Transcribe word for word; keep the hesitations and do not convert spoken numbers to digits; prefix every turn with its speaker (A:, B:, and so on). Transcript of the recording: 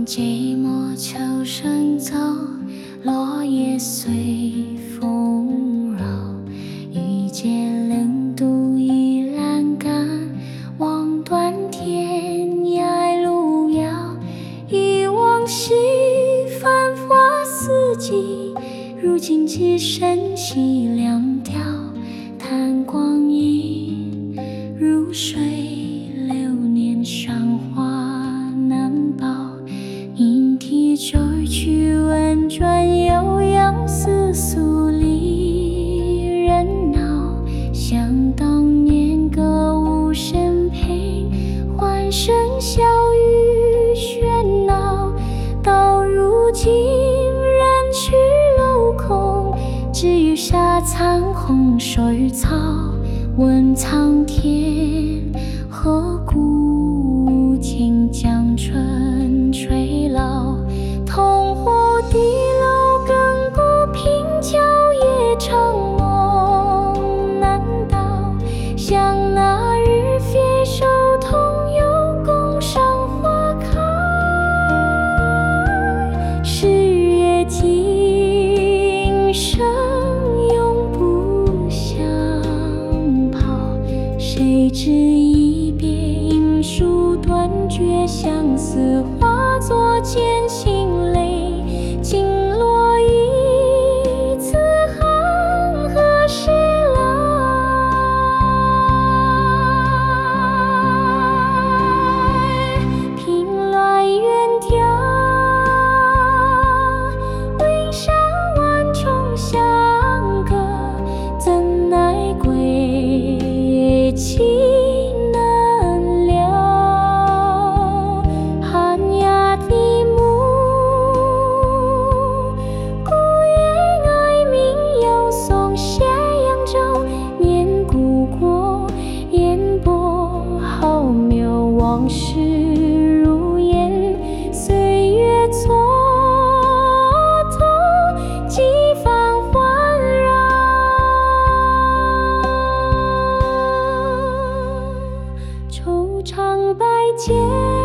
A: 寂寞秋声走，落叶随风绕。一介冷独倚栏杆，望断天涯路遥。忆往昔繁华四季，如今只剩凄凉调。叹光阴如水流年，韶华难保。莺啼旧曲婉转悠扬，似诉离人恼。想当年歌舞升平，欢声笑语喧闹。到如今人去楼空，只余下残红水草。问苍天何故请江春吹老？铜壶地楼亘古平桥，夜长梦难倒。想那日携手同游，共赏花开。十月今生永不相抛，谁知一别音书断绝，相思化作渐行泪。惊落一次寒何时来？凭鸾远眺，云上万重相隔，怎奈归期难料。寒鸦闭目，孤雁哀鸣，遥送斜阳洲。念故国，烟波浩渺，往事如烟，岁月蹉跎，几番环绕。惆怅百结